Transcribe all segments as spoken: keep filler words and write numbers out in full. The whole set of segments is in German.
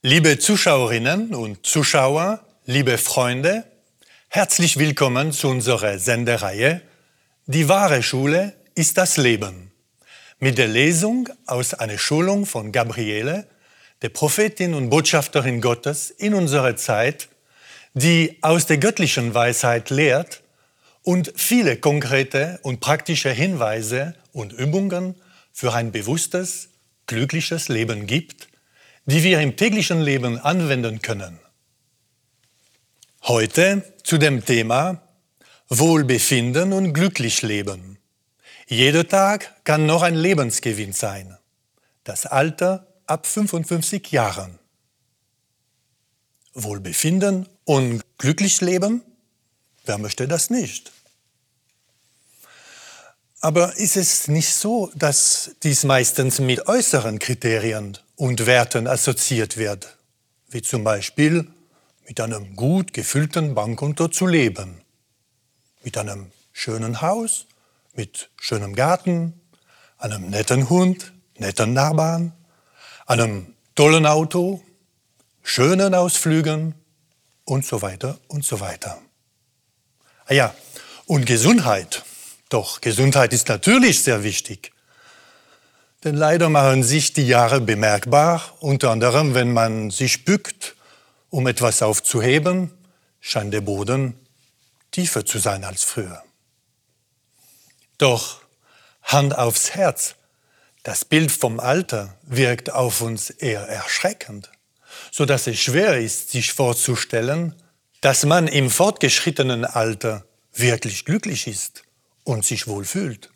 Liebe Zuschauerinnen und Zuschauer, liebe Freunde, herzlich willkommen zu unserer Sendereihe Die wahre Schule ist das Leben. Mit der Lesung aus einer Schulung von Gabriele, der Prophetin und Botschafterin Gottes in unserer Zeit, die aus der göttlichen Weisheit lehrt und viele konkrete und praktische Hinweise und Übungen für ein bewusstes, glückliches Leben gibt, die wir im täglichen Leben anwenden können. Heute zu dem Thema Wohlbefinden und glücklich leben. Jeder Tag kann noch ein Lebensgewinn sein. Das Alter ab fünfundfünfzig Jahren. Wohlbefinden und glücklich leben? Wer möchte das nicht? Aber ist es nicht so, dass dies meistens mit äußeren Kriterien und Werten assoziiert wird, wie zum Beispiel mit einem gut gefüllten Bankkonto zu leben, mit einem schönen Haus, mit schönem Garten, einem netten Hund, netten Nachbarn, einem tollen Auto, schönen Ausflügen und so weiter und so weiter. Ah ja, und Gesundheit. Doch Gesundheit ist natürlich sehr wichtig. Denn leider machen sich die Jahre bemerkbar, unter anderem, wenn man sich bückt, um etwas aufzuheben, scheint der Boden tiefer zu sein als früher. Doch Hand aufs Herz, das Bild vom Alter wirkt auf uns eher erschreckend, sodass es schwer ist, sich vorzustellen, dass man im fortgeschrittenen Alter wirklich glücklich ist und sich wohlfühlt.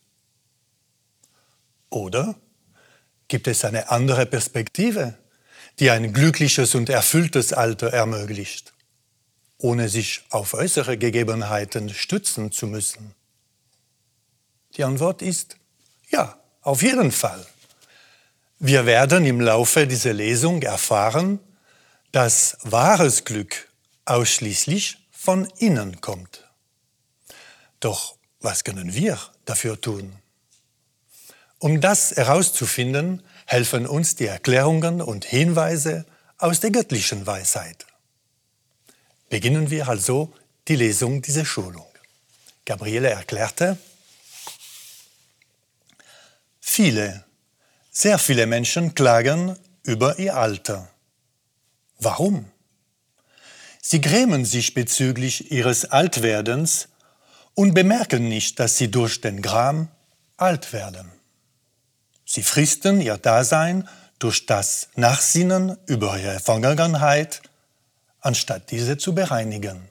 Oder gibt es eine andere Perspektive, die ein glückliches und erfülltes Alter ermöglicht, ohne sich auf äußere Gegebenheiten stützen zu müssen? Die Antwort ist ja, auf jeden Fall. Wir werden im Laufe dieser Lesung erfahren, dass wahres Glück ausschließlich von innen kommt. Doch was können wir dafür tun? Um das herauszufinden, helfen uns die Erklärungen und Hinweise aus der göttlichen Weisheit. Beginnen wir also die Lesung dieser Schulung. Gabriele erklärte: Viele, sehr viele Menschen klagen über ihr Alter. Warum? Sie grämen sich bezüglich ihres Altwerdens und bemerken nicht, dass sie durch den Gram alt werden. Sie fristen ihr Dasein durch das Nachsinnen über ihre Vergangenheit, anstatt diese zu bereinigen.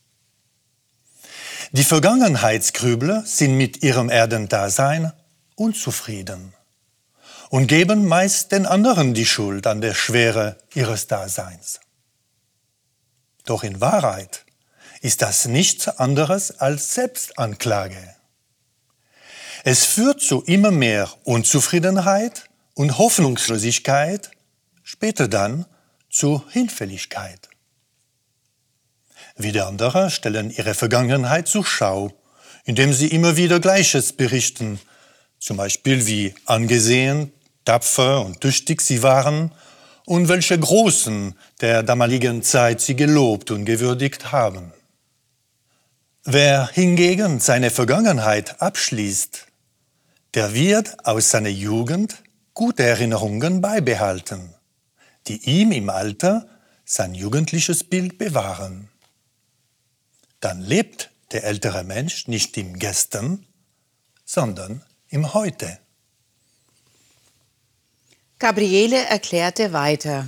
Die Vergangenheitsgrübler sind mit ihrem Erdendasein unzufrieden und geben meist den anderen die Schuld an der Schwere ihres Daseins. Doch in Wahrheit ist das nichts anderes als Selbstanklage. Es führt zu immer mehr Unzufriedenheit und Hoffnungslosigkeit, später dann zu Hinfälligkeit. Wieder andere stellen ihre Vergangenheit zur Schau, indem sie immer wieder Gleiches berichten, zum Beispiel wie angesehen, tapfer und tüchtig sie waren und welche Großen der damaligen Zeit sie gelobt und gewürdigt haben. Wer hingegen seine Vergangenheit abschließt, der wird aus seiner Jugend gute Erinnerungen beibehalten, die ihm im Alter sein jugendliches Bild bewahren. Dann lebt der ältere Mensch nicht im Gestern, sondern im Heute. Gabriele erklärte weiter: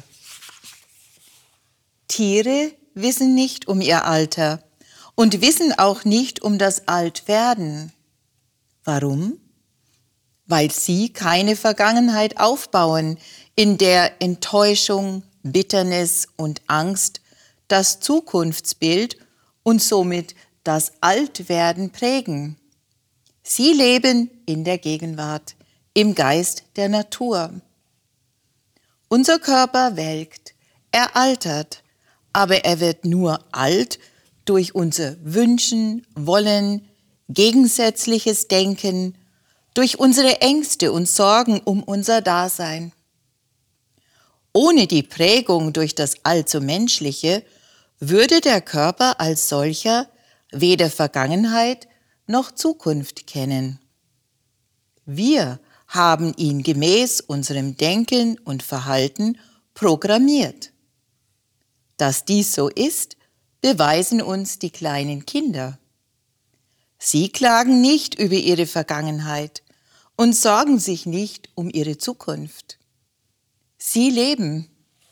Tiere wissen nicht um ihr Alter und wissen auch nicht um das Altwerden. Warum? Weil sie keine Vergangenheit aufbauen, in der Enttäuschung, Bitternis und Angst das Zukunftsbild und somit das Altwerden prägen. Sie leben in der Gegenwart, im Geist der Natur. Unser Körper welkt, er altert, aber er wird nur alt durch unser Wünschen, Wollen, gegensätzliches Denken, durch unsere Ängste und Sorgen um unser Dasein. Ohne die Prägung durch das allzu Menschliche würde der Körper als solcher weder Vergangenheit noch Zukunft kennen. Wir haben ihn gemäß unserem Denken und Verhalten programmiert. Dass dies so ist, beweisen uns die kleinen Kinder. Sie klagen nicht über ihre Vergangenheit und sorgen sich nicht um ihre Zukunft. Sie leben.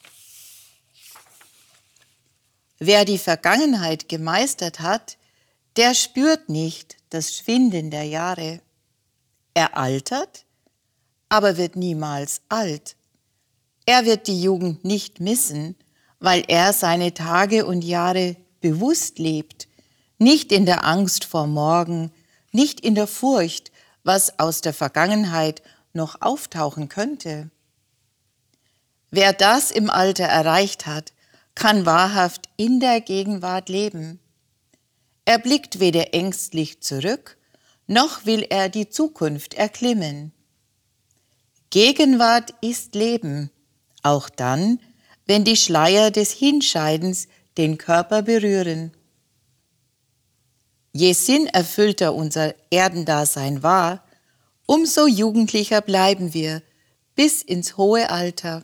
Wer die Vergangenheit gemeistert hat, der spürt nicht das Schwinden der Jahre. Er altert, aber wird niemals alt. Er wird die Jugend nicht missen, weil er seine Tage und Jahre bewusst lebt, nicht in der Angst vor morgen, nicht in der Furcht, was aus der Vergangenheit noch auftauchen könnte. Wer das im Alter erreicht hat, kann wahrhaft in der Gegenwart leben. Er blickt weder ängstlich zurück, noch will er die Zukunft erklimmen. Gegenwart ist Leben, auch dann, wenn die Schleier des Hinscheidens den Körper berühren. Je sinnerfüllter unser Erdendasein war, umso jugendlicher bleiben wir bis ins hohe Alter.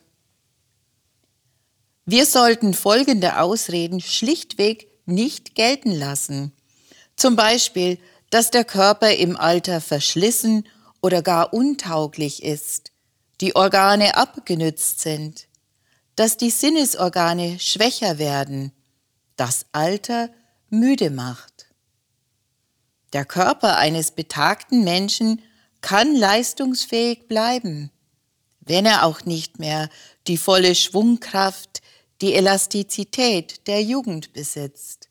Wir sollten folgende Ausreden schlichtweg nicht gelten lassen. Zum Beispiel, dass der Körper im Alter verschlissen oder gar untauglich ist, die Organe abgenützt sind, dass die Sinnesorgane schwächer werden, das Alter müde macht. Der Körper eines betagten Menschen kann leistungsfähig bleiben, wenn er auch nicht mehr die volle Schwungkraft, die Elastizität der Jugend besitzt.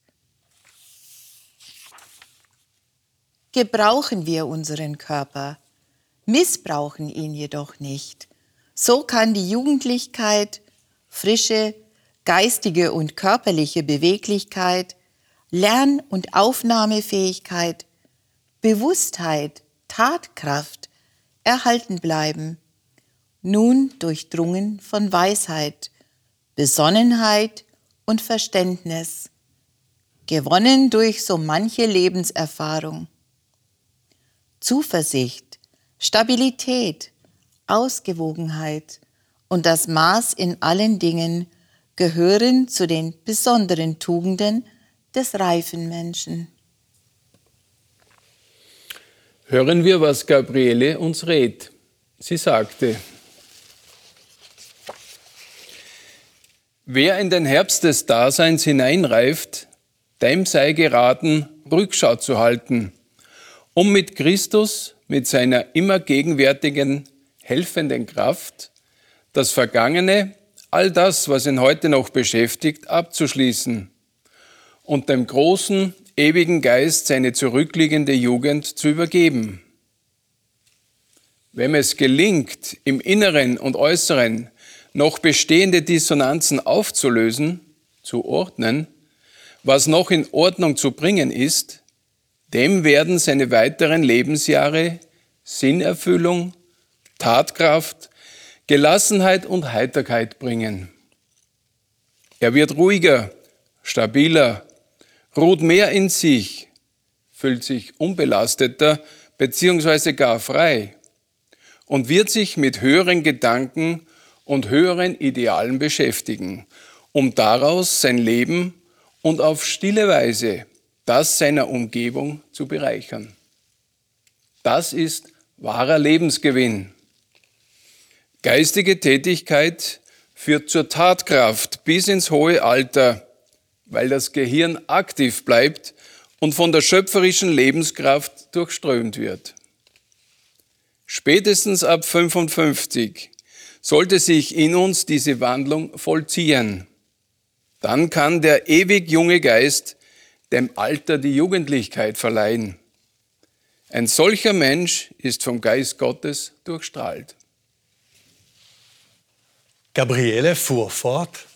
Gebrauchen wir unseren Körper, missbrauchen ihn jedoch nicht. So kann die Jugendlichkeit, Frische, geistige und körperliche Beweglichkeit, Lern- und Aufnahmefähigkeit, Bewusstheit, Tatkraft erhalten bleiben, nun durchdrungen von Weisheit, Besonnenheit und Verständnis, gewonnen durch so manche Lebenserfahrung. Zuversicht, Stabilität, Ausgewogenheit und das Maß in allen Dingen gehören zu den besonderen Tugenden des reifen Menschen. Hören wir, was Gabriele uns rät. Sie sagte: Wer in den Herbst des Daseins hineinreift, dem sei geraten, Rückschau zu halten, um mit Christus, mit seiner immer gegenwärtigen, helfenden Kraft, das Vergangene, all das, was ihn heute noch beschäftigt, abzuschließen und dem großen, ewigen Geist seine zurückliegende Jugend zu übergeben. Wenn es gelingt, im Inneren und Äußeren noch bestehende Dissonanzen aufzulösen, zu ordnen, was noch in Ordnung zu bringen ist, dem werden seine weiteren Lebensjahre Sinnerfüllung, Tatkraft, Gelassenheit und Heiterkeit bringen. Er wird ruhiger, stabiler, ruht mehr in sich, fühlt sich unbelasteter bzw. gar frei und wird sich mit höheren Gedanken und höheren Idealen beschäftigen, um daraus sein Leben und auf stille Weise das seiner Umgebung zu bereichern. Das ist wahrer Lebensgewinn. Geistige Tätigkeit führt zur Tatkraft bis ins hohe Alter, weil das Gehirn aktiv bleibt und von der schöpferischen Lebenskraft durchströmt wird. Spätestens ab fünfundfünfzig sollte sich in uns diese Wandlung vollziehen. Dann kann der ewig junge Geist dem Alter die Jugendlichkeit verleihen. Ein solcher Mensch ist vom Geist Gottes durchstrahlt. Gabriele fuhr fort: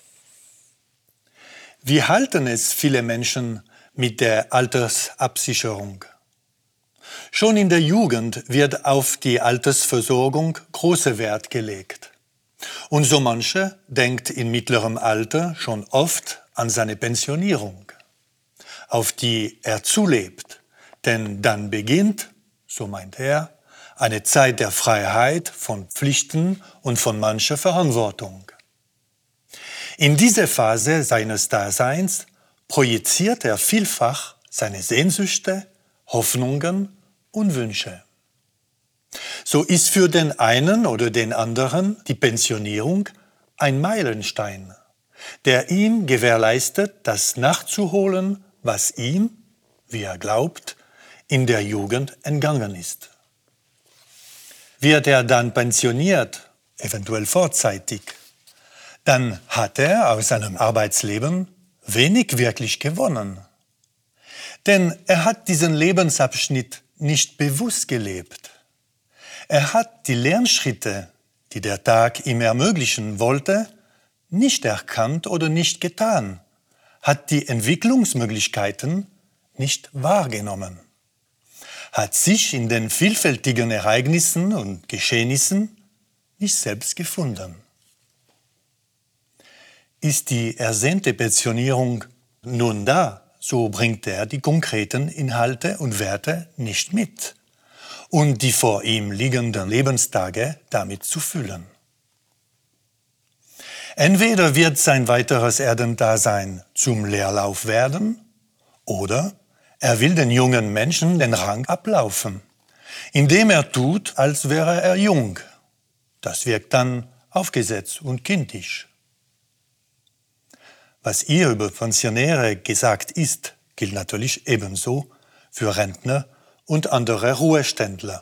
Wie halten es viele Menschen mit der Altersabsicherung? Schon in der Jugend wird auf die Altersversorgung großer Wert gelegt. Und so manche denkt in mittlerem Alter schon oft an seine Pensionierung, auf die er zulebt, denn dann beginnt, so meint er, eine Zeit der Freiheit, von Pflichten und von mancher Verantwortung. In diese Phase seines Daseins projiziert er vielfach seine Sehnsüchte, Hoffnungen und Wünsche. So ist für den einen oder den anderen die Pensionierung ein Meilenstein, der ihm gewährleistet, das nachzuholen, was ihm, wie er glaubt, in der Jugend entgangen ist. Wird er dann pensioniert, eventuell vorzeitig, dann hat er aus seinem Arbeitsleben wenig wirklich gewonnen. Denn er hat diesen Lebensabschnitt nicht bewusst gelebt. Er hat die Lernschritte, die der Tag ihm ermöglichen wollte, nicht erkannt oder nicht getan, hat die Entwicklungsmöglichkeiten nicht wahrgenommen, hat sich in den vielfältigen Ereignissen und Geschehnissen nicht selbst gefunden. Ist die ersehnte Pensionierung nun da, so bringt er die konkreten Inhalte und Werte nicht mit und die vor ihm liegenden Lebenstage damit zu füllen. Entweder wird sein weiteres Erdendasein zum Leerlauf werden, oder er will den jungen Menschen den Rang ablaufen, indem er tut, als wäre er jung. Das wirkt dann aufgesetzt und kindisch. Was ihr über Pensionäre gesagt ist, gilt natürlich ebenso für Rentner und andere Ruheständler.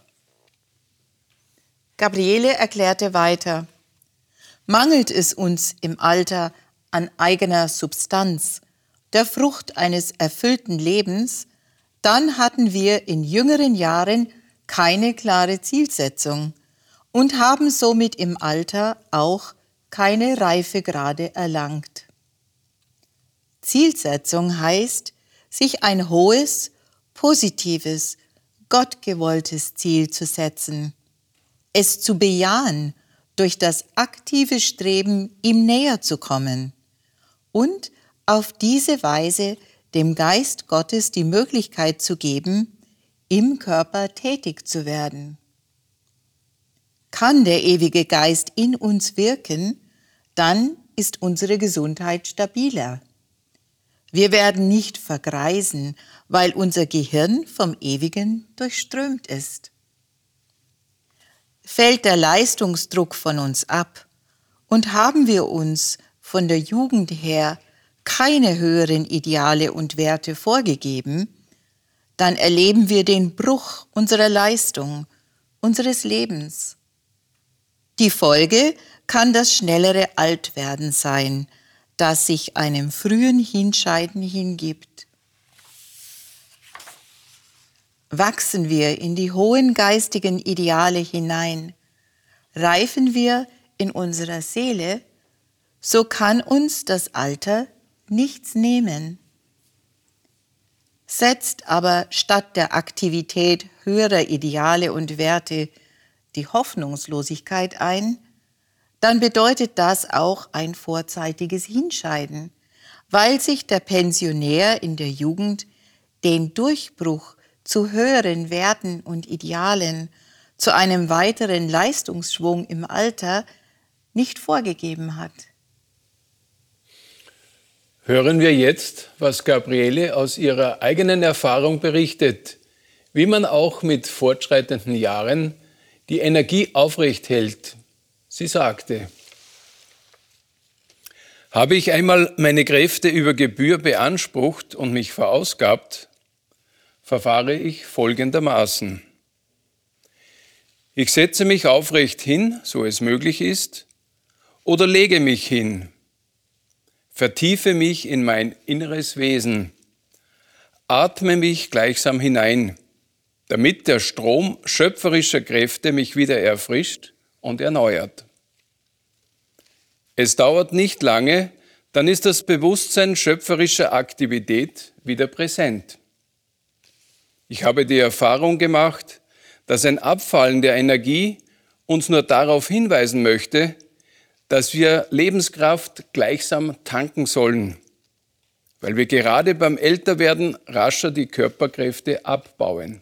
Gabriele erklärte weiter: Mangelt es uns im Alter an eigener Substanz, der Frucht eines erfüllten Lebens, dann hatten wir in jüngeren Jahren keine klare Zielsetzung und haben somit im Alter auch keine Reifegrade erlangt. Zielsetzung heißt, sich ein hohes, positives, gottgewolltes Ziel zu setzen, es zu bejahen, durch das aktive Streben ihm näher zu kommen und auf diese Weise dem Geist Gottes die Möglichkeit zu geben, im Körper tätig zu werden. Kann der ewige Geist in uns wirken, dann ist unsere Gesundheit stabiler. Wir werden nicht vergreisen, weil unser Gehirn vom Ewigen durchströmt ist. Fällt der Leistungsdruck von uns ab und haben wir uns von der Jugend her keine höheren Ideale und Werte vorgegeben, dann erleben wir den Bruch unserer Leistung, unseres Lebens. Die Folge kann das schnellere Altwerden sein, das sich einem frühen Hinscheiden hingibt. Wachsen wir in die hohen geistigen Ideale hinein, reifen wir in unserer Seele, so kann uns das Alter nichts nehmen. Setzt aber statt der Aktivität höherer Ideale und Werte die Hoffnungslosigkeit ein, dann bedeutet das auch ein vorzeitiges Hinscheiden, weil sich der Pensionär in der Jugend den Durchbruch zu höheren Werten und Idealen, zu einem weiteren Leistungsschwung im Alter nicht vorgegeben hat. Hören wir jetzt, was Gabriele aus ihrer eigenen Erfahrung berichtet, wie man auch mit fortschreitenden Jahren die Energie aufrecht hält. Sie sagte: Habe ich einmal meine Kräfte über Gebühr beansprucht und mich verausgabt, verfahre ich folgendermaßen. Ich setze mich aufrecht hin, so es möglich ist, oder lege mich hin, vertiefe mich in mein inneres Wesen, atme mich gleichsam hinein, damit der Strom schöpferischer Kräfte mich wieder erfrischt und erneuert. Es dauert nicht lange, dann ist das Bewusstsein schöpferischer Aktivität wieder präsent. Ich habe die Erfahrung gemacht, dass ein Abfallen der Energie uns nur darauf hinweisen möchte, dass wir Lebenskraft gleichsam tanken sollen, weil wir gerade beim Älterwerden rascher die Körperkräfte abbauen.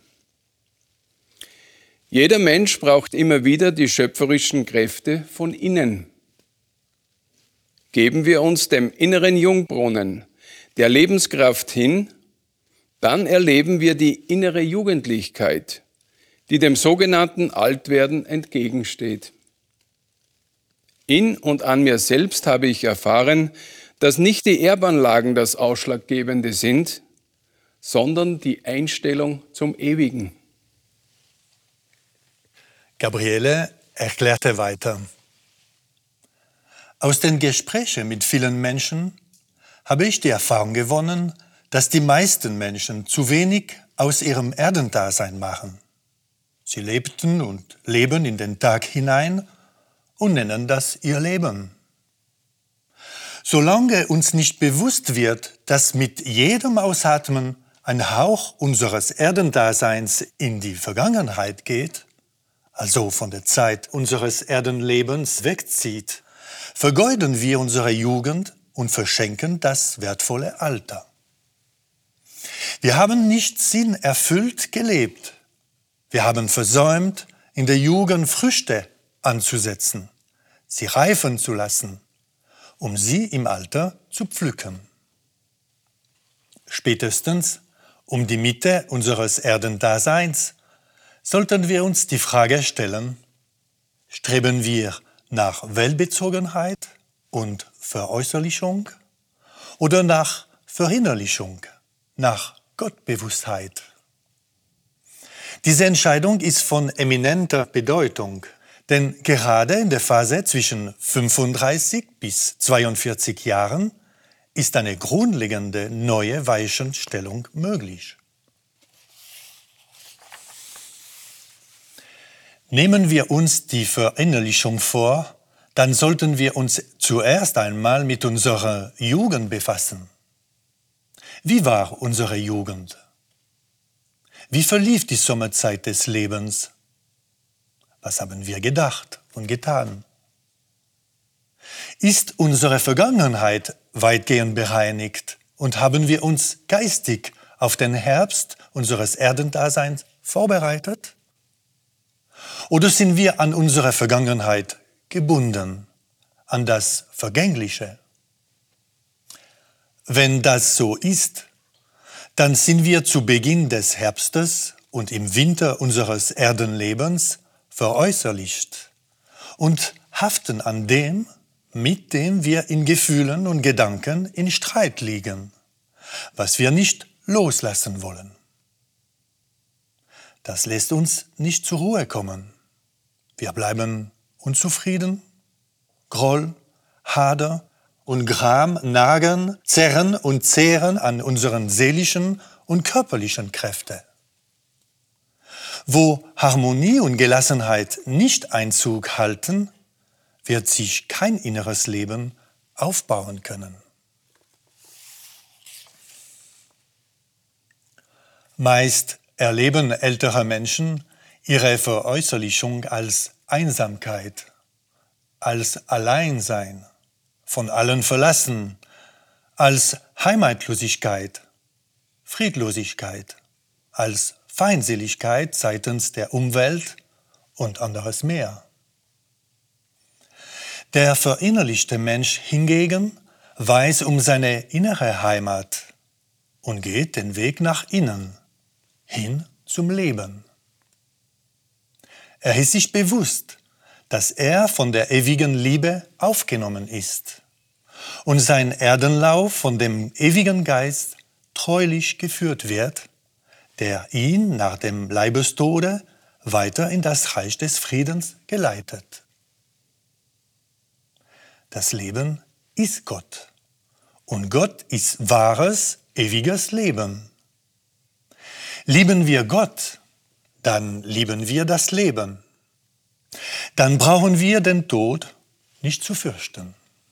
Jeder Mensch braucht immer wieder die schöpferischen Kräfte von innen. Geben wir uns dem inneren Jungbrunnen der Lebenskraft hin, dann erleben wir die innere Jugendlichkeit, die dem sogenannten Altwerden entgegensteht. In und an mir selbst habe ich erfahren, dass nicht die Erbanlagen das Ausschlaggebende sind, sondern die Einstellung zum Ewigen. Gabriele erklärte weiter: Aus den Gesprächen mit vielen Menschen habe ich die Erfahrung gewonnen, dass die meisten Menschen zu wenig aus ihrem Erdendasein machen. Sie lebten und leben in den Tag hinein und nennen das ihr Leben. Solange uns nicht bewusst wird, dass mit jedem Ausatmen ein Hauch unseres Erdendaseins in die Vergangenheit geht, also von der Zeit unseres Erdenlebens wegzieht, vergeuden wir unsere Jugend und verschenken das wertvolle Alter. Wir haben nicht sinnerfüllt gelebt. Wir haben versäumt, in der Jugend Früchte anzusetzen, sie reifen zu lassen, um sie im Alter zu pflücken. Spätestens um die Mitte unseres Erdendaseins sollten wir uns die Frage stellen: Streben wir nach Weltbezogenheit und Veräußerlichung oder nach Verinnerlichung, nach Gottbewusstheit? Diese Entscheidung ist von eminenter Bedeutung, denn gerade in der Phase zwischen fünfunddreißig bis zweiundvierzig Jahren ist eine grundlegende neue Weichenstellung möglich. Nehmen wir uns die Verinnerlichung vor, dann sollten wir uns zuerst einmal mit unserer Jugend befassen. Wie war unsere Jugend? Wie verlief die Sommerzeit des Lebens? Was haben wir gedacht und getan? Ist unsere Vergangenheit weitgehend bereinigt und haben wir uns geistig auf den Herbst unseres Erdendaseins vorbereitet? Oder sind wir an unsere Vergangenheit gebunden, an das Vergängliche? Wenn das so ist, dann sind wir zu Beginn des Herbstes und im Winter unseres Erdenlebens veräußerlicht und haften an dem, mit dem wir in Gefühlen und Gedanken in Streit liegen, was wir nicht loslassen wollen. Das lässt uns nicht zur Ruhe kommen. Wir bleiben unzufrieden, Groll, Hader und Gram nagen, zerren und zehren an unseren seelischen und körperlichen Kräften. Wo Harmonie und Gelassenheit nicht Einzug halten, wird sich kein inneres Leben aufbauen können. Meist erleben ältere Menschen ihre Veräußerlichung als Einsamkeit, als Alleinsein, von allen verlassen, als Heimatlosigkeit, Friedlosigkeit, als Feindseligkeit seitens der Umwelt und anderes mehr. Der verinnerlichte Mensch hingegen weiß um seine innere Heimat und geht den Weg nach innen, hin zum Leben. Er ist sich bewusst, dass er von der ewigen Liebe aufgenommen ist und sein Erdenlauf von dem ewigen Geist treulich geführt wird, der ihn nach dem Leibestode weiter in das Reich des Friedens geleitet. Das Leben ist Gott und Gott ist wahres, ewiges Leben. Lieben wir Gott, dann lieben wir das Leben. Dann brauchen wir den Tod nicht zu fürchten.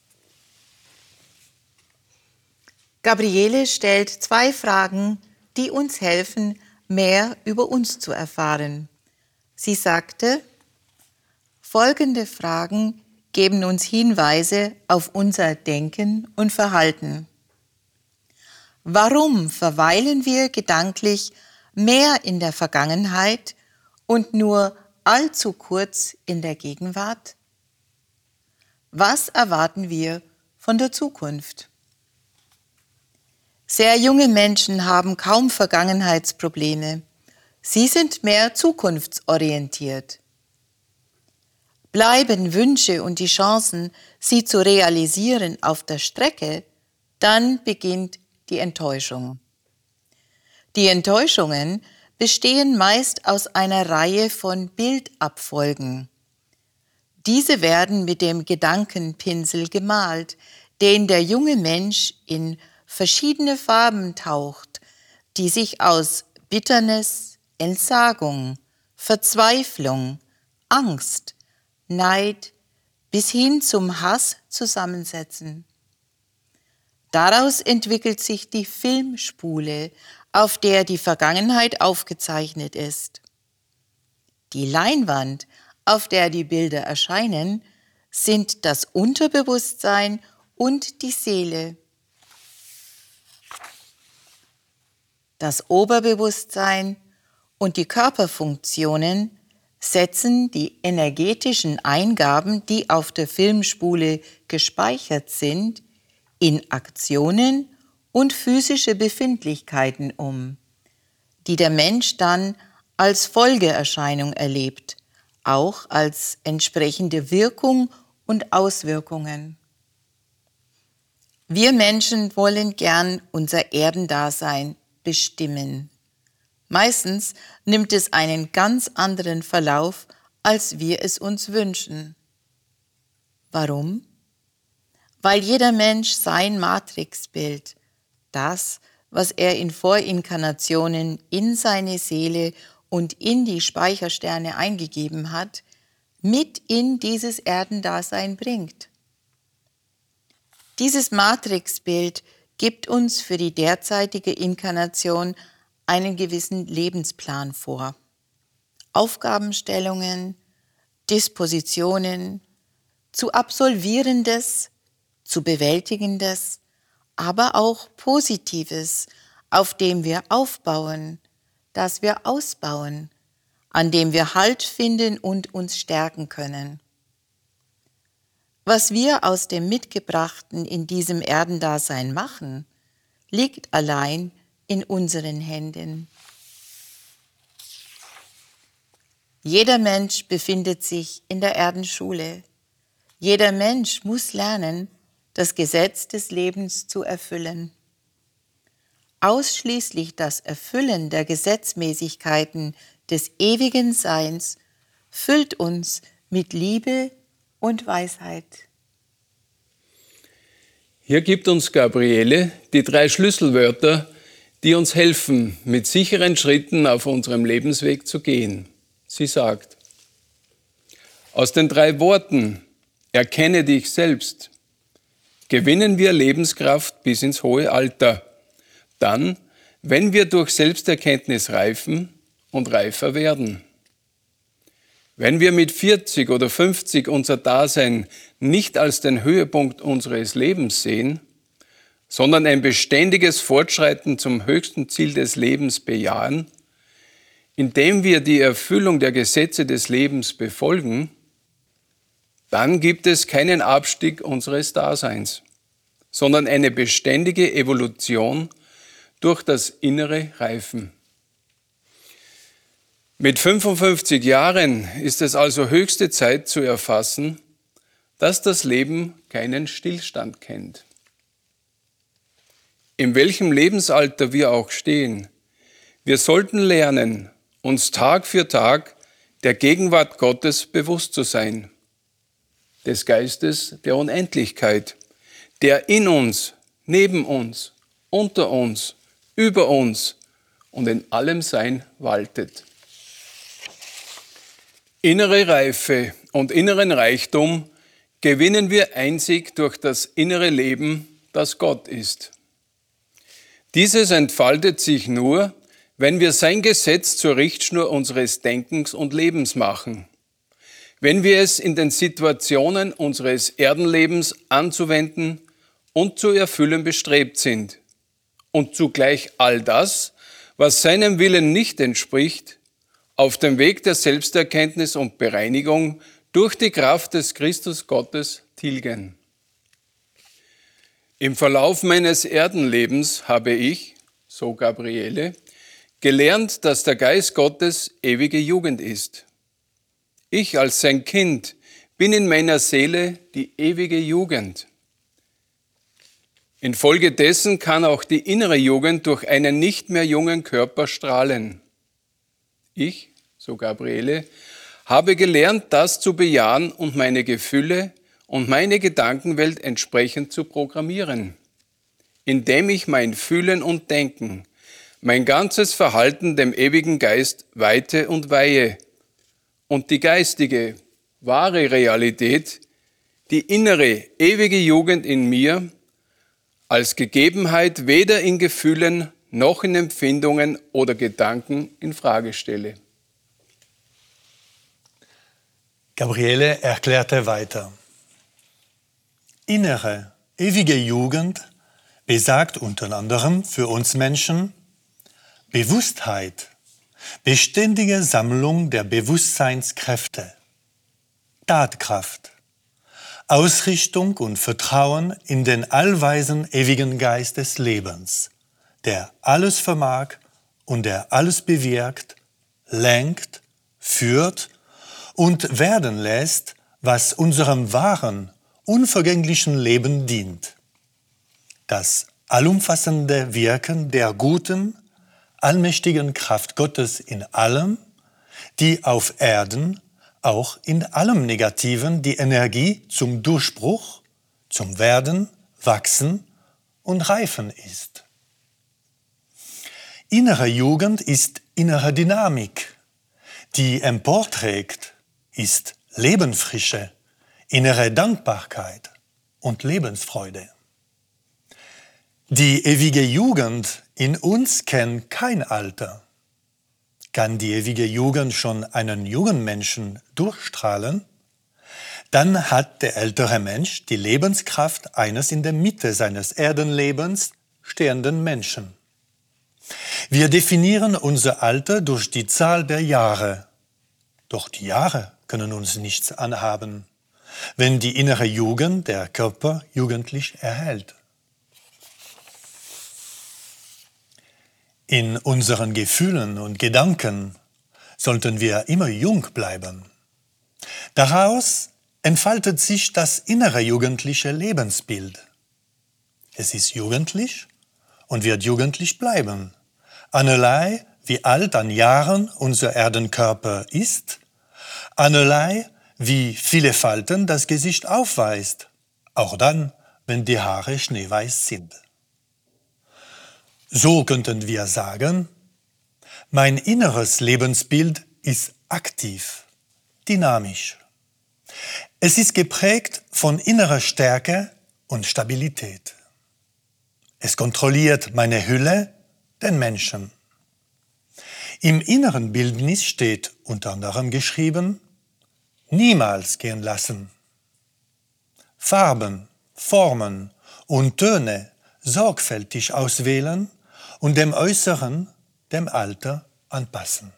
Gabriele stellt zwei Fragen, die uns helfen, mehr über uns zu erfahren. Sie sagte: Folgende Fragen geben uns Hinweise auf unser Denken und Verhalten. Warum verweilen wir gedanklich mehr in der Vergangenheit und nur allzu kurz in der Gegenwart? Was erwarten wir von der Zukunft? Sehr junge Menschen haben kaum Vergangenheitsprobleme. Sie sind mehr zukunftsorientiert. Bleiben Wünsche und die Chancen, sie zu realisieren, auf der Strecke, dann beginnt die Enttäuschung. Die Enttäuschungen bestehen meist aus einer Reihe von Bildabfolgen. Diese werden mit dem Gedankenpinsel gemalt, den der junge Mensch in verschiedene Farben taucht, die sich aus Bitternis, Entsagung, Verzweiflung, Angst, Neid bis hin zum Hass zusammensetzen. Daraus entwickelt sich die Filmspule, auf der die Vergangenheit aufgezeichnet ist. Die Leinwand, auf der die Bilder erscheinen, sind das Unterbewusstsein und die Seele. Das Oberbewusstsein und die Körperfunktionen setzen die energetischen Eingaben, die auf der Filmspule gespeichert sind, in Aktionen und physische Befindlichkeiten um, die der Mensch dann als Folgeerscheinung erlebt, auch als entsprechende Wirkung und Auswirkungen. Wir Menschen wollen gern unser Erdendasein bestimmen. Meistens nimmt es einen ganz anderen Verlauf, als wir es uns wünschen. Warum? Weil jeder Mensch sein Matrixbild, das, was er in Vorinkarnationen in seine Seele und in die Speichersterne eingegeben hat, mit in dieses Erdendasein bringt. Dieses Matrixbild gibt uns für die derzeitige Inkarnation einen gewissen Lebensplan vor. Aufgabenstellungen, Dispositionen, zu Absolvierendes, zu Bewältigendes, aber auch Positives, auf dem wir aufbauen, das wir ausbauen, an dem wir Halt finden und uns stärken können. Was wir aus dem Mitgebrachten in diesem Erdendasein machen, liegt allein in unseren Händen. Jeder Mensch befindet sich in der Erdenschule. Jeder Mensch muss lernen, das Gesetz des Lebens zu erfüllen. Ausschließlich das Erfüllen der Gesetzmäßigkeiten des ewigen Seins füllt uns mit Liebe und Weisheit. Hier gibt uns Gabriele die drei Schlüsselwörter, die uns helfen, mit sicheren Schritten auf unserem Lebensweg zu gehen. Sie sagt: Aus den drei Worten "Erkenne dich selbst" gewinnen wir Lebenskraft bis ins hohe Alter. Dann, wenn wir durch Selbsterkenntnis reifen und reifer werden. Wenn wir mit vierzig oder fünfzig unser Dasein nicht als den Höhepunkt unseres Lebens sehen, sondern ein beständiges Fortschreiten zum höchsten Ziel des Lebens bejahen, indem wir die Erfüllung der Gesetze des Lebens befolgen, dann gibt es keinen Abstieg unseres Daseins, sondern eine beständige Evolution durch das innere Reifen. Mit fünfundfünfzig Jahren ist es also höchste Zeit zu erfassen, dass das Leben keinen Stillstand kennt. In welchem Lebensalter wir auch stehen, wir sollten lernen, uns Tag für Tag der Gegenwart Gottes bewusst zu sein, des Geistes der Unendlichkeit, der in uns, neben uns, unter uns, über uns und in allem Sein waltet. Innere Reife und inneren Reichtum gewinnen wir einzig durch das innere Leben, das Gott ist. Dieses entfaltet sich nur, wenn wir sein Gesetz zur Richtschnur unseres Denkens und Lebens machen. wenn wir es in den Situationen unseres Erdenlebens anzuwenden und zu erfüllen bestrebt sind und zugleich all das, was seinem Willen nicht entspricht, auf dem Weg der Selbsterkenntnis und Bereinigung durch die Kraft des Christus Gottes tilgen. Im Verlauf meines Erdenlebens habe ich, so Gabriele, gelernt, dass der Geist Gottes ewige Jugend ist. Ich als sein Kind bin in meiner Seele die ewige Jugend. Infolgedessen kann auch die innere Jugend durch einen nicht mehr jungen Körper strahlen. Ich, so Gabriele, habe gelernt, das zu bejahen und meine Gefühle und meine Gedankenwelt entsprechend zu programmieren, indem ich mein Fühlen und Denken, mein ganzes Verhalten dem ewigen Geist weite und weihe und die geistige, wahre Realität, die innere, ewige Jugend in mir, als Gegebenheit weder in Gefühlen noch in Empfindungen oder Gedanken in Frage stelle. Gabriele erklärte weiter. Innere, ewige Jugend besagt unter anderem für uns Menschen Bewusstheit, beständige Sammlung der Bewusstseinskräfte, Tatkraft, Ausrichtung und Vertrauen in den allweisen ewigen Geist des Lebens, der alles vermag und der alles bewirkt, lenkt, führt und werden lässt, was unserem wahren, unvergänglichen Leben dient. Das allumfassende Wirken der guten, allmächtigen Kraft Gottes in allem, die auf Erden auch in allem Negativen die Energie zum Durchbruch, zum Werden, Wachsen und Reifen ist. Innere Jugend ist innere Dynamik, die emporträgt, ist Lebenfrische, innere Dankbarkeit und Lebensfreude. Die ewige Jugend in uns kennt kein Alter. Kann die ewige Jugend schon einen jungen Menschen durchstrahlen? Dann hat der ältere Mensch die Lebenskraft eines in der Mitte seines Erdenlebens stehenden Menschen. Wir definieren unser Alter durch die Zahl der Jahre. Doch die Jahre können uns nichts anhaben, wenn die innere Jugend der Körper jugendlich erhält. In unseren Gefühlen und Gedanken sollten wir immer jung bleiben. Daraus entfaltet sich das innere jugendliche Lebensbild. Es ist jugendlich und wird jugendlich bleiben. Einerlei, wie alt an Jahren unser Erdenkörper ist, einerlei, wie viele Falten das Gesicht aufweist, auch dann, wenn die Haare schneeweiß sind. So könnten wir sagen, mein inneres Lebensbild ist aktiv, dynamisch. Es ist geprägt von innerer Stärke und Stabilität. Es kontrolliert meine Hülle, den Menschen. Im inneren Bildnis steht unter anderem geschrieben, niemals gehen lassen. Farben, Formen und Töne sorgfältig auswählen und dem Äußeren, dem Alter anpassen.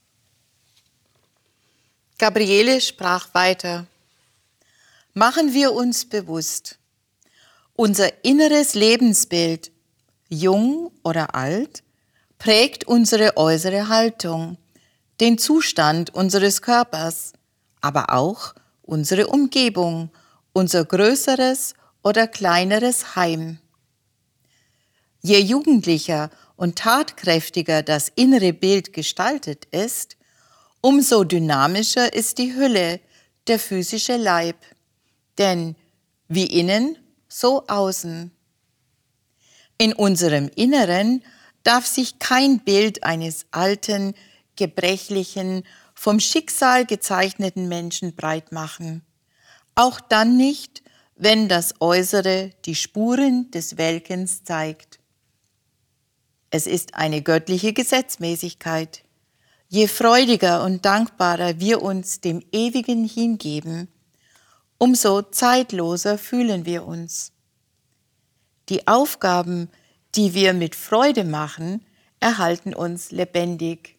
Gabriele sprach weiter. Machen wir uns bewusst, unser inneres Lebensbild, jung oder alt, prägt unsere äußere Haltung, den Zustand unseres Körpers, aber auch unsere Umgebung, unser größeres oder kleineres Heim. Je jugendlicher und tatkräftiger das innere Bild gestaltet ist, umso dynamischer ist die Hülle, der physische Leib. Denn wie innen, so außen. In unserem Inneren darf sich kein Bild eines alten, gebrechlichen, vom Schicksal gezeichneten Menschen breit machen. Auch dann nicht, wenn das Äußere die Spuren des Welkens zeigt. Es ist eine göttliche Gesetzmäßigkeit. Je freudiger und dankbarer wir uns dem Ewigen hingeben, umso zeitloser fühlen wir uns. Die Aufgaben, die wir mit Freude machen, erhalten uns lebendig.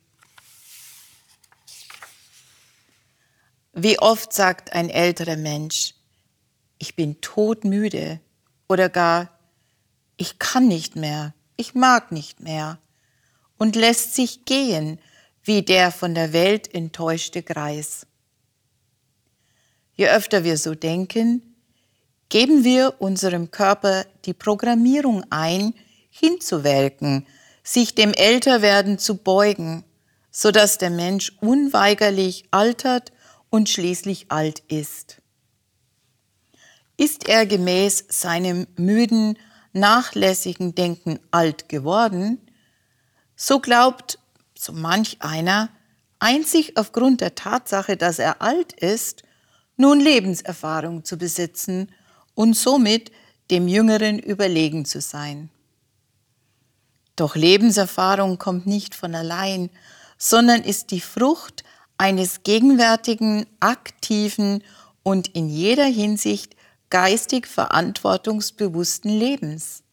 Wie oft sagt ein älterer Mensch, ich bin todmüde oder gar, ich kann nicht mehr, ich mag nicht mehr und lässt sich gehen wie der von der Welt enttäuschte Greis. Je öfter wir so denken, geben wir unserem Körper die Programmierung ein, hinzuwelken, sich dem Älterwerden zu beugen, sodass der Mensch unweigerlich altert und schließlich alt ist. Ist er gemäß seinem müden, nachlässigen Denken alt geworden, so glaubt so manch einer, einzig aufgrund der Tatsache, dass er alt ist, nun Lebenserfahrung zu besitzen und somit dem Jüngeren überlegen zu sein. Doch Lebenserfahrung kommt nicht von allein, sondern ist die Frucht eines gegenwärtigen, aktiven und in jeder Hinsicht geistig verantwortungsbewussten Lebens.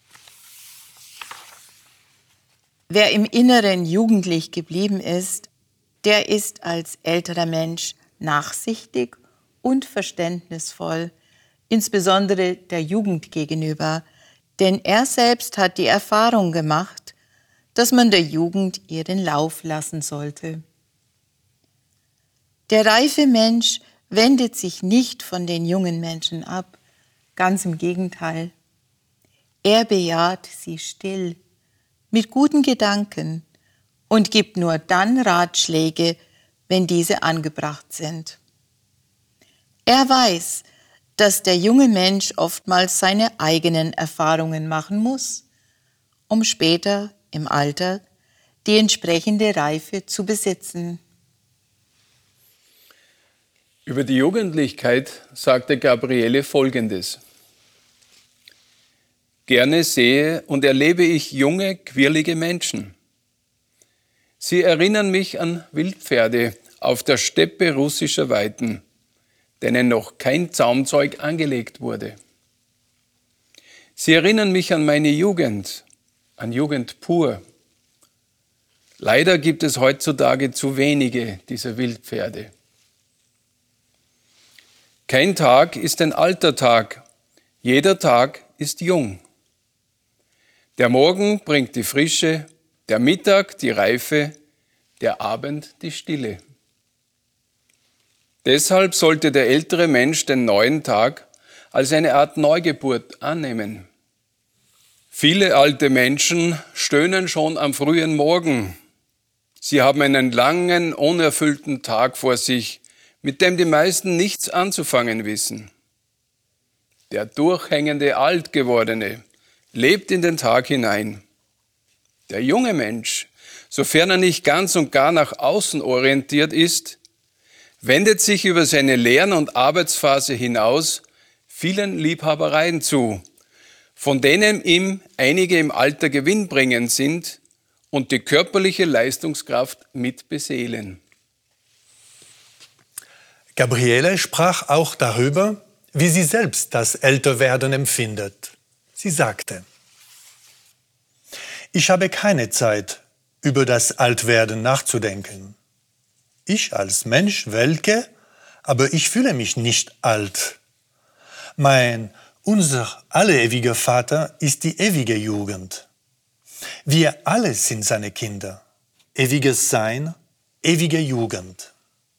Wer im Inneren jugendlich geblieben ist, der ist als älterer Mensch nachsichtig und verständnisvoll, insbesondere der Jugend gegenüber, denn er selbst hat die Erfahrung gemacht, dass man der Jugend ihren Lauf lassen sollte. Der reife Mensch wendet sich nicht von den jungen Menschen ab, ganz im Gegenteil. Er bejaht sie still, mit guten Gedanken und gibt nur dann Ratschläge, wenn diese angebracht sind. Er weiß, dass der junge Mensch oftmals seine eigenen Erfahrungen machen muss, um später im Alter die entsprechende Reife zu besitzen. Über die Jugendlichkeit sagte Gabriele Folgendes: Gerne sehe und erlebe ich junge, quirlige Menschen. Sie erinnern mich an Wildpferde auf der Steppe russischer Weiden, denen noch kein Zaumzeug angelegt wurde. Sie erinnern mich an meine Jugend, an Jugend pur. Leider gibt es heutzutage zu wenige dieser Wildpferde. Kein Tag ist ein alter Tag, jeder Tag ist jung. Der Morgen bringt die Frische, der Mittag die Reife, der Abend die Stille. Deshalb sollte der ältere Mensch den neuen Tag als eine Art Neugeburt annehmen. Viele alte Menschen stöhnen schon am frühen Morgen. Sie haben einen langen, unerfüllten Tag vor sich, mit dem die meisten nichts anzufangen wissen. Der durchhängende Altgewordene lebt in den Tag hinein. Der junge Mensch, sofern er nicht ganz und gar nach außen orientiert ist, wendet sich über seine Lern- und Arbeitsphase hinaus vielen Liebhabereien zu, von denen ihm einige im Alter gewinnbringend sind und die körperliche Leistungskraft mit beseelen. Gabriele sprach auch darüber, wie sie selbst das Älterwerden empfindet. Sie sagte: Ich habe keine Zeit, über das Altwerden nachzudenken. Ich als Mensch welke, aber ich fühle mich nicht alt. Mein, unser alleewiger Vater ist die ewige Jugend. Wir alle sind seine Kinder. Ewiges Sein, ewige Jugend.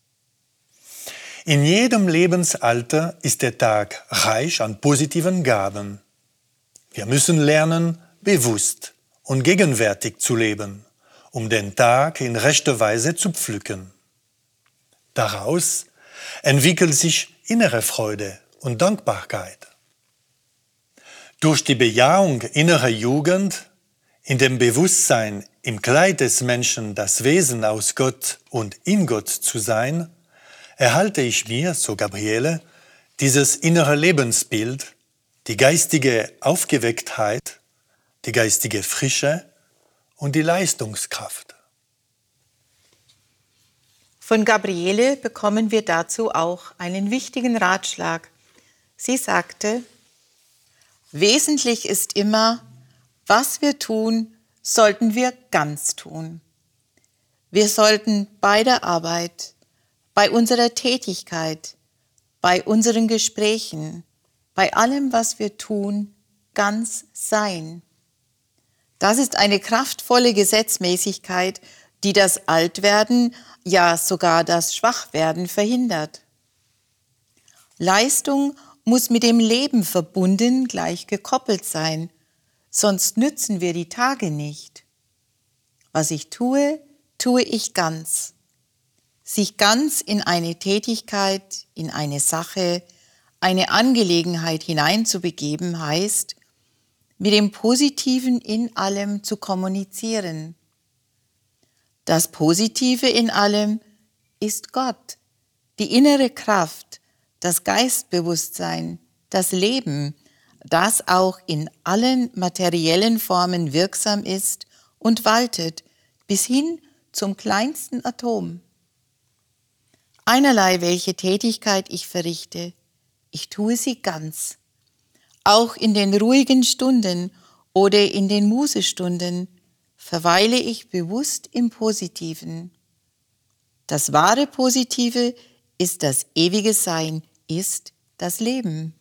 In jedem Lebensalter ist der Tag reich an positiven Gaben. Wir müssen lernen, bewusst und gegenwärtig zu leben, um den Tag in rechter Weise zu pflücken. Daraus entwickelt sich innere Freude und Dankbarkeit. Durch die Bejahung innerer Jugend, in dem Bewusstsein, im Kleid des Menschen das Wesen aus Gott und in Gott zu sein, erhalte ich mir, so Gabriele, dieses innere Lebensbild, die geistige Aufgewecktheit, die geistige Frische und die Leistungskraft. Von Gabriele bekommen wir dazu auch einen wichtigen Ratschlag. Sie sagte, wesentlich ist immer, was wir tun, sollten wir ganz tun. Wir sollten bei der Arbeit, bei unserer Tätigkeit, bei unseren Gesprächen, bei allem, was wir tun, ganz sein. Das ist eine kraftvolle Gesetzmäßigkeit, die das Altwerden, ja sogar das Schwachwerden verhindert. Leistung muss mit dem Leben verbunden gleich gekoppelt sein, sonst nützen wir die Tage nicht. Was ich tue, tue ich ganz. Sich ganz in eine Tätigkeit, in eine Sache, eine Angelegenheit hineinzubegeben, heißt, mit dem Positiven in allem zu kommunizieren. Das Positive in allem ist Gott, die innere Kraft, das Geistbewusstsein, das Leben, das auch in allen materiellen Formen wirksam ist und waltet, bis hin zum kleinsten Atom. Einerlei welche Tätigkeit ich verrichte, ich tue sie ganz. Auch in den ruhigen Stunden oder in den Mußestunden verweile ich bewusst im Positiven. Das wahre Positive ist das ewige Sein, ist das Leben.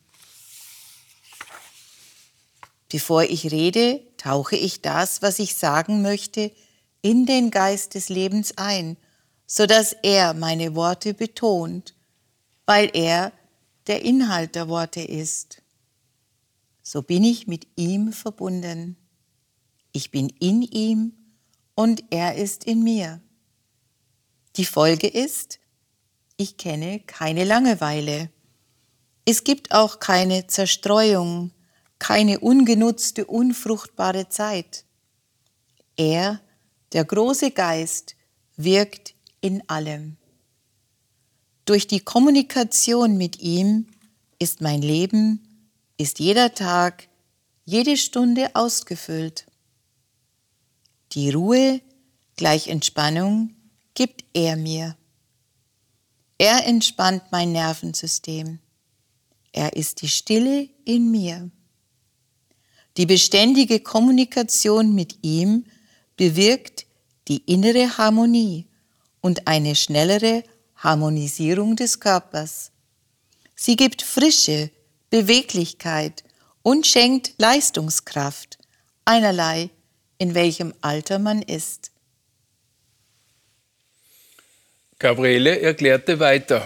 Bevor ich rede, tauche ich das, was ich sagen möchte, in den Geist des Lebens ein, sodass er meine Worte betont, weil er der Inhalt der Worte ist. So bin ich mit ihm verbunden. Ich bin in ihm und er ist in mir. Die Folge ist, ich kenne keine Langeweile. Es gibt auch keine Zerstreuung, keine ungenutzte, unfruchtbare Zeit. Er, der große Geist, wirkt in allem. Durch die Kommunikation mit ihm ist mein Leben, ist jeder Tag, jede Stunde ausgefüllt. Die Ruhe gleich Entspannung gibt er mir. Er entspannt mein Nervensystem. Er ist die Stille in mir. Die beständige Kommunikation mit ihm bewirkt die innere Harmonie und eine schnellere Harmonisierung des Körpers. Sie gibt Frische, Beweglichkeit und schenkt Leistungskraft, einerlei, in welchem Alter man ist. Gabriele erklärte weiter.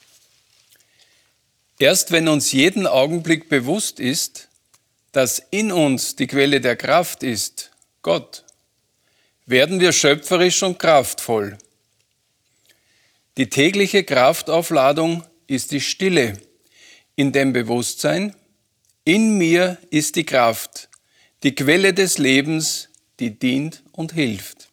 Erst wenn uns jeden Augenblick bewusst ist, dass in uns die Quelle der Kraft ist, Gott, werden wir schöpferisch und kraftvoll. Die tägliche Kraftaufladung ist die Stille, in dem Bewusstsein, in mir ist die Kraft, die Quelle des Lebens, die dient und hilft.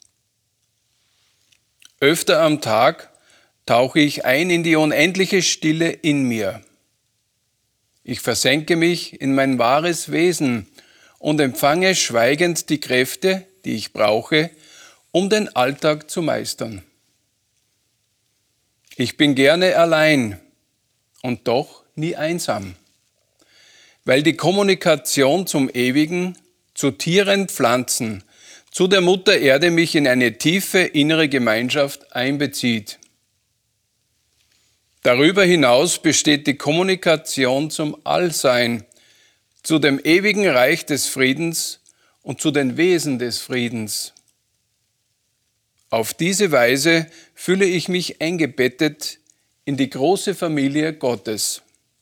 Öfter am Tag tauche ich ein in die unendliche Stille in mir. Ich versenke mich in mein wahres Wesen und empfange schweigend die Kräfte, die ich brauche, um den Alltag zu meistern. Ich bin gerne allein und doch nie einsam, weil die Kommunikation zum Ewigen, zu Tieren, Pflanzen, zu der Mutter Erde mich in eine tiefe innere Gemeinschaft einbezieht. Darüber hinaus besteht die Kommunikation zum Allsein, zu dem ewigen Reich des Friedens und zu den Wesen des Friedens. Auf diese Weise fühle ich mich eingebettet in die große Familie Gottes.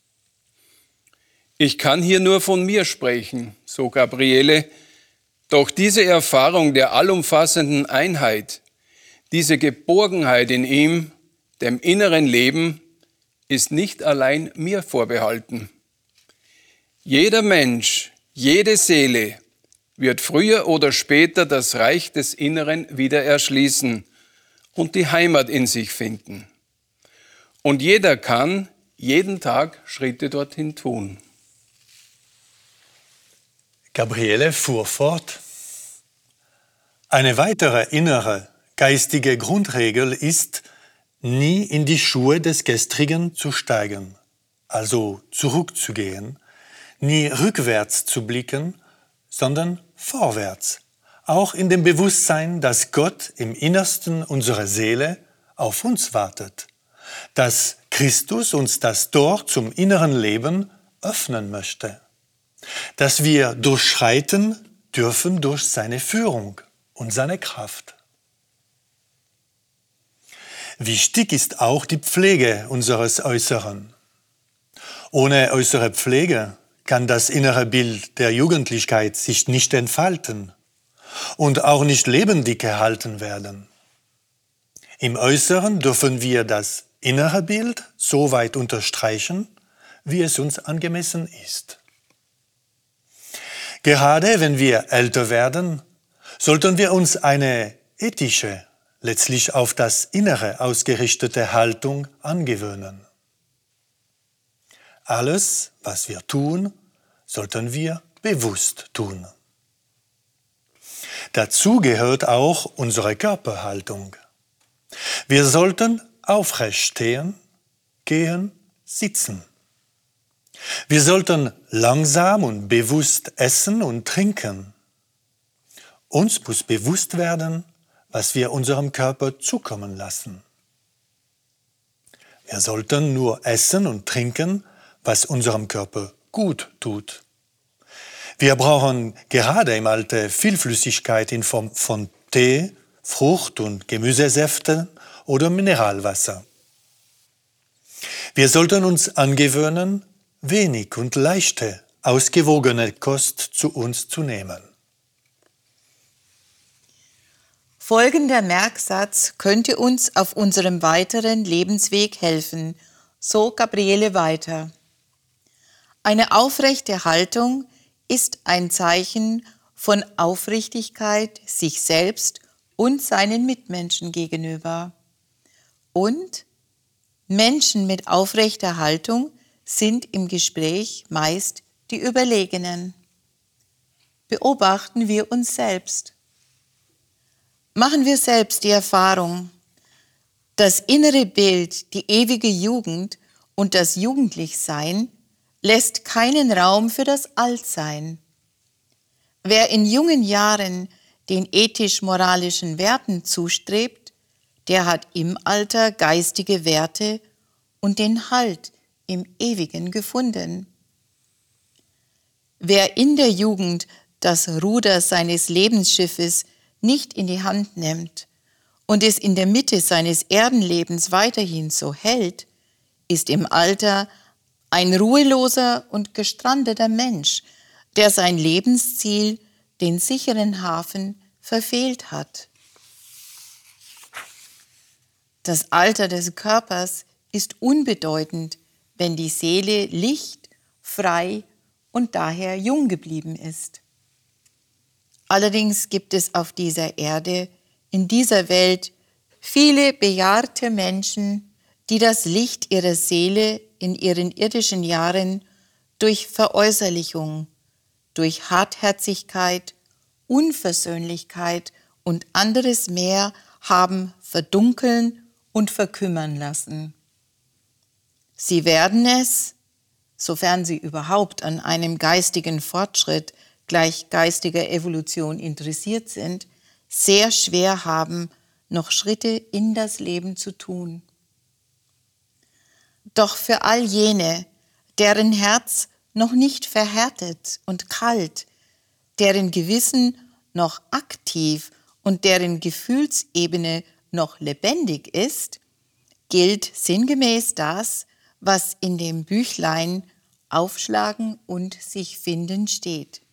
Ich kann hier nur von mir sprechen, so Gabriele, doch diese Erfahrung der allumfassenden Einheit, diese Geborgenheit in ihm, dem inneren Leben, ist nicht allein mir vorbehalten. Jeder Mensch, jede Seele wird früher oder später das Reich des Inneren wieder erschließen und die Heimat in sich finden. Und jeder kann jeden Tag Schritte dorthin tun. Gabriele fuhr fort. Eine weitere innere geistige Grundregel ist, nie in die Schuhe des Gestrigen zu steigen, also zurückzugehen, nie rückwärts zu blicken, sondern vorwärts, auch in dem Bewusstsein, dass Gott im Innersten unserer Seele auf uns wartet, dass Christus uns das Tor zum inneren Leben öffnen möchte, dass wir durchschreiten dürfen durch seine Führung und seine Kraft. Wichtig ist auch die Pflege unseres Äußeren. Ohne äußere Pflege kann das innere Bild der Jugendlichkeit sich nicht entfalten und auch nicht lebendig erhalten werden. Im Äußeren dürfen wir das innere Bild so weit unterstreichen, wie es uns angemessen ist. Gerade wenn wir älter werden, sollten wir uns eine ethische, letztlich auf das Innere ausgerichtete Haltung angewöhnen. Alles, was wir tun, sollten wir bewusst tun. Dazu gehört auch unsere Körperhaltung. Wir sollten aufrecht stehen, gehen, sitzen. Wir sollten langsam und bewusst essen und trinken. Uns muss bewusst werden, was wir unserem Körper zukommen lassen. Wir sollten nur essen und trinken, was unserem Körper gut tut. Wir brauchen gerade im Alter viel Flüssigkeit in Form von Tee, Frucht- und Gemüsesäften oder Mineralwasser. Wir sollten uns angewöhnen, wenig und leichte, ausgewogene Kost zu uns zu nehmen. Folgender Merksatz könnte uns auf unserem weiteren Lebensweg helfen, so Gabriele weiter. Eine aufrechte Haltung ist ein Zeichen von Aufrichtigkeit sich selbst und seinen Mitmenschen gegenüber. Und Menschen mit aufrechter Haltung sind im Gespräch meist die Überlegenen. Beobachten wir uns selbst. Machen wir selbst die Erfahrung, das innere Bild, die ewige Jugend und das Jugendlichsein lässt keinen Raum für das Altsein. Wer in jungen Jahren den ethisch-moralischen Werten zustrebt, der hat im Alter geistige Werte und den Halt im Ewigen gefunden. Wer in der Jugend das Ruder seines Lebensschiffes nicht in die Hand nimmt und es in der Mitte seines Erdenlebens weiterhin so hält, ist im Alter ein ruheloser und gestrandeter Mensch, der sein Lebensziel, den sicheren Hafen, verfehlt hat. Das Alter des Körpers ist unbedeutend, wenn die Seele licht, frei und daher jung geblieben ist. Allerdings gibt es auf dieser Erde, in dieser Welt, viele bejahrte Menschen, die das Licht ihrer Seele in ihren irdischen Jahren durch Veräußerlichung, durch Hartherzigkeit, Unversöhnlichkeit und anderes mehr haben verdunkeln und verkümmern lassen. Sie werden es, sofern sie überhaupt an einem geistigen Fortschritt gleich geistiger Evolution interessiert sind, sehr schwer haben, noch Schritte in das Leben zu tun. Doch für all jene, deren Herz noch nicht verhärtet und kalt, deren Gewissen noch aktiv und deren Gefühlsebene noch lebendig ist, gilt sinngemäß das, was in dem Büchlein Aufschlagen und sich finden steht.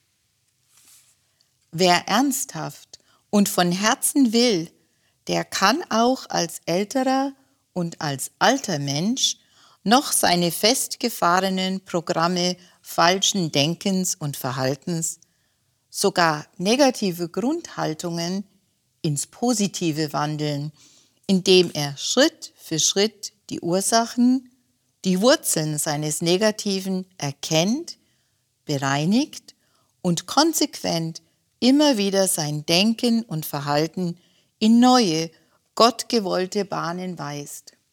Wer ernsthaft und von Herzen will, der kann auch als älterer und als alter Mensch noch seine festgefahrenen Programme falschen Denkens und Verhaltens, sogar negative Grundhaltungen ins Positive wandeln, indem er Schritt für Schritt die Ursachen, die Wurzeln seines Negativen erkennt, bereinigt und konsequent immer wieder sein Denken und Verhalten in neue, gottgewollte Bahnen weist.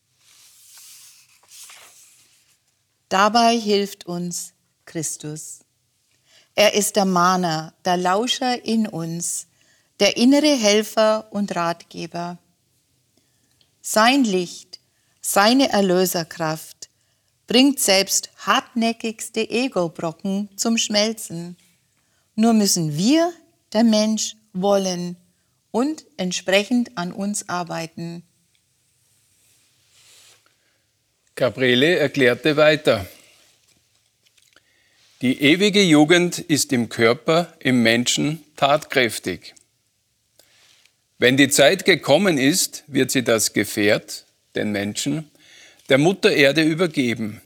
Dabei hilft uns Christus. Er ist der Mahner, der Lauscher in uns, der innere Helfer und Ratgeber. Sein Licht, seine Erlöserkraft bringt selbst hartnäckigste Ego-Brocken zum Schmelzen. Nur müssen wir, der Mensch, wollen und entsprechend an uns arbeiten. Gabriele erklärte weiter: Die ewige Jugend ist im Körper, im Menschen tatkräftig. Wenn die Zeit gekommen ist, wird sie das Gefährt, den Menschen, der Mutter Erde übergeben.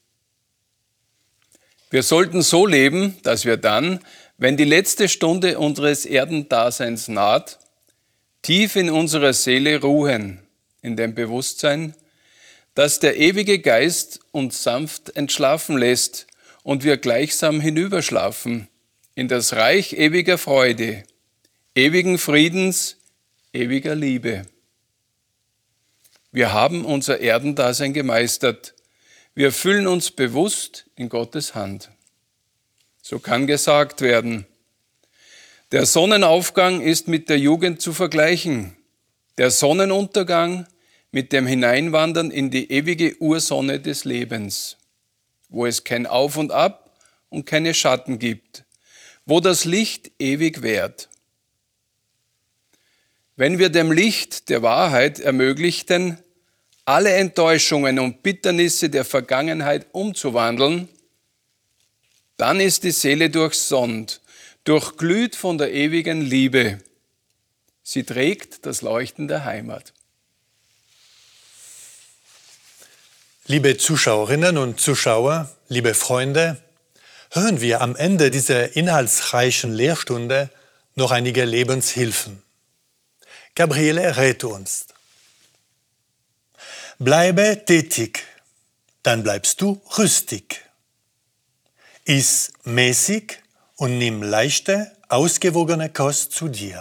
Wir sollten so leben, dass wir dann, wenn die letzte Stunde unseres Erdendaseins naht, tief in unserer Seele ruhen, in dem Bewusstsein, dass der ewige Geist uns sanft entschlafen lässt und wir gleichsam hinüberschlafen in das Reich ewiger Freude, ewigen Friedens, ewiger Liebe. Wir haben unser Erdendasein gemeistert. Wir fühlen uns bewusst in Gottes Hand. So kann gesagt werden: Der Sonnenaufgang ist mit der Jugend zu vergleichen, der Sonnenuntergang mit dem Hineinwandern in die ewige Ursonne des Lebens, wo es kein Auf und Ab und keine Schatten gibt, wo das Licht ewig währt. Wenn wir dem Licht der Wahrheit ermöglichten, alle Enttäuschungen und Bitternisse der Vergangenheit umzuwandeln, dann ist die Seele durchsonnt, durchglüht von der ewigen Liebe. Sie trägt das Leuchten der Heimat. Liebe Zuschauerinnen und Zuschauer, liebe Freunde, hören wir am Ende dieser inhaltsreichen Lehrstunde noch einige Lebenshilfen. Gabriele rät uns: Bleibe tätig, dann bleibst du rüstig. Iss mäßig und nimm leichte, ausgewogene Kost zu dir.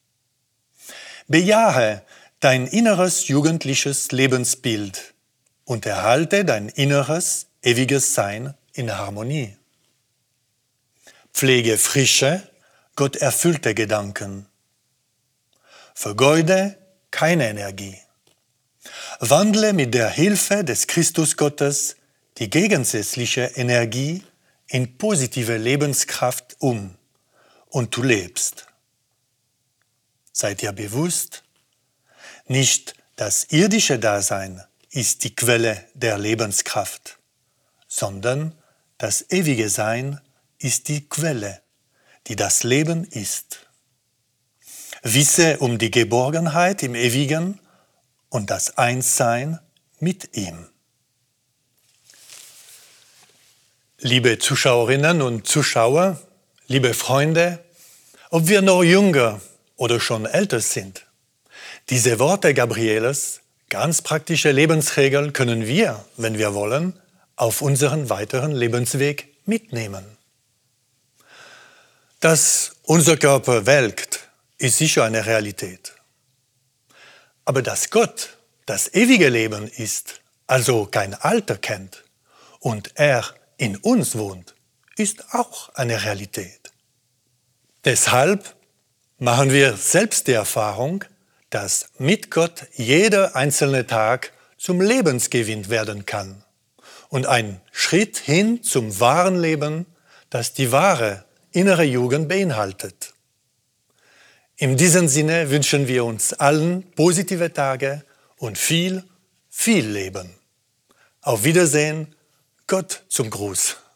Bejahe dein inneres jugendliches Lebensbild und erhalte dein inneres, ewiges Sein in Harmonie. Pflege frische, gotterfüllte Gedanken. Vergeude keine Energie. Wandle mit der Hilfe des Christusgottes die gegensätzliche Energie in positive Lebenskraft um und du lebst. Sei dir bewusst, nicht das irdische Dasein ist die Quelle der Lebenskraft, sondern das ewige Sein ist die Quelle, die das Leben ist. Wisse um die Geborgenheit im Ewigen und das Einssein mit ihm. Liebe Zuschauerinnen und Zuschauer, liebe Freunde, ob wir noch jünger oder schon älter sind, diese Worte Gabrieles, ganz praktische Lebensregeln können wir, wenn wir wollen, auf unseren weiteren Lebensweg mitnehmen. Dass unser Körper welkt, ist sicher eine Realität. Aber dass Gott das ewige Leben ist, also kein Alter kennt und er in uns wohnt, ist auch eine Realität. Deshalb machen wir selbst die Erfahrung, dass mit Gott jeder einzelne Tag zum Lebensgewinn werden kann und ein Schritt hin zum wahren Leben, das die wahre innere Jugend beinhaltet. In diesem Sinne wünschen wir uns allen positive Tage und viel, viel Leben. Auf Wiedersehen, Gott zum Gruß.